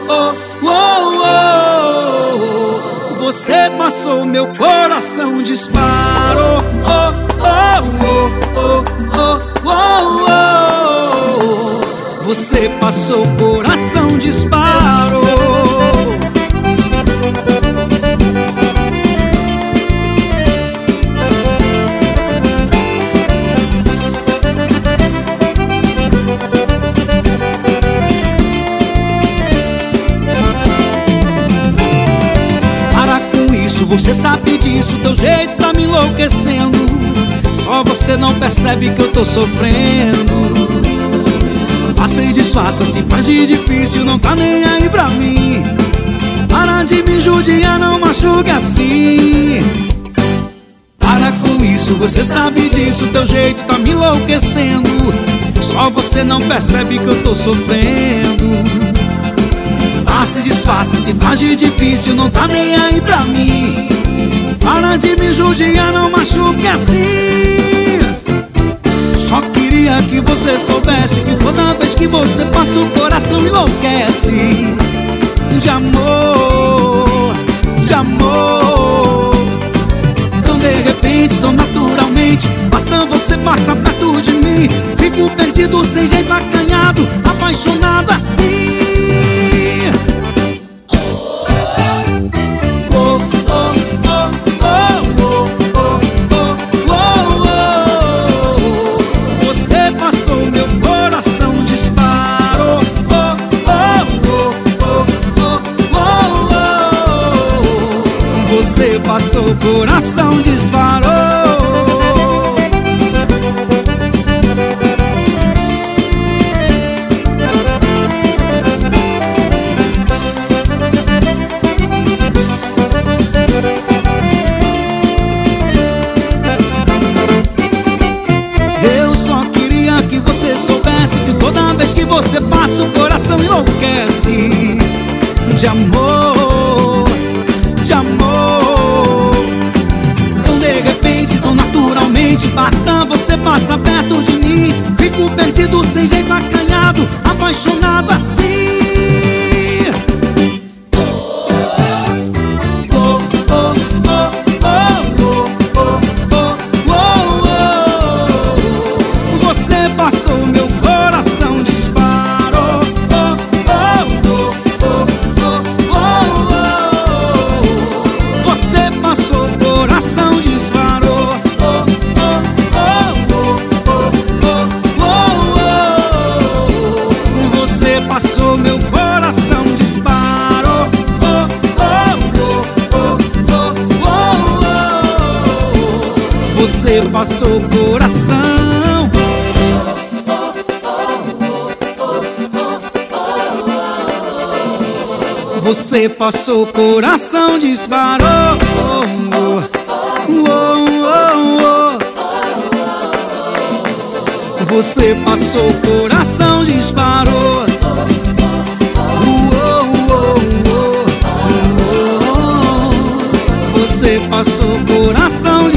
oh, oh, oh. Você passou, meu coração disparou. Oh, oh, oh, oh, oh, oh, oh. Você passou, coração disparou. Você sabe disso, teu jeito tá me enlouquecendo. Só você não percebe que eu tô sofrendo. Passa e disfarça, se faz de difícil, não tá nem aí pra mim. Para de me judiar, não machuque assim. Para com isso, você sabe disso, teu jeito tá me enlouquecendo. Só você não percebe que eu tô sofrendo. Passa e disfarça, se faz de difícil, não tá nem aí pra mim. Para de me judiar, não machuque assim. Só queria que você soubesse que toda vez que você passa o coração enlouquece. De amor, de amor. Então de repente, tão naturalmente, basta você passar perto de mim. Fico perdido, sem jeito, acanhado, apaixonado assim. Você passou, o coração disparou. Eu só queria que você soubesse que toda vez que você passa o coração enlouquece. De amor, de amor. Então de repente, tão naturalmente, basta você passar perto de mim. Fico perdido, sem jeito, acanhado, apaixonado assim. Você passou, meu coração disparou. Você passou, coração disparou. Você passou, meu coração disparou. Você passou, coração. Você passou, coração disparou. Você passou, coração disparou. Você passou, coração disparou.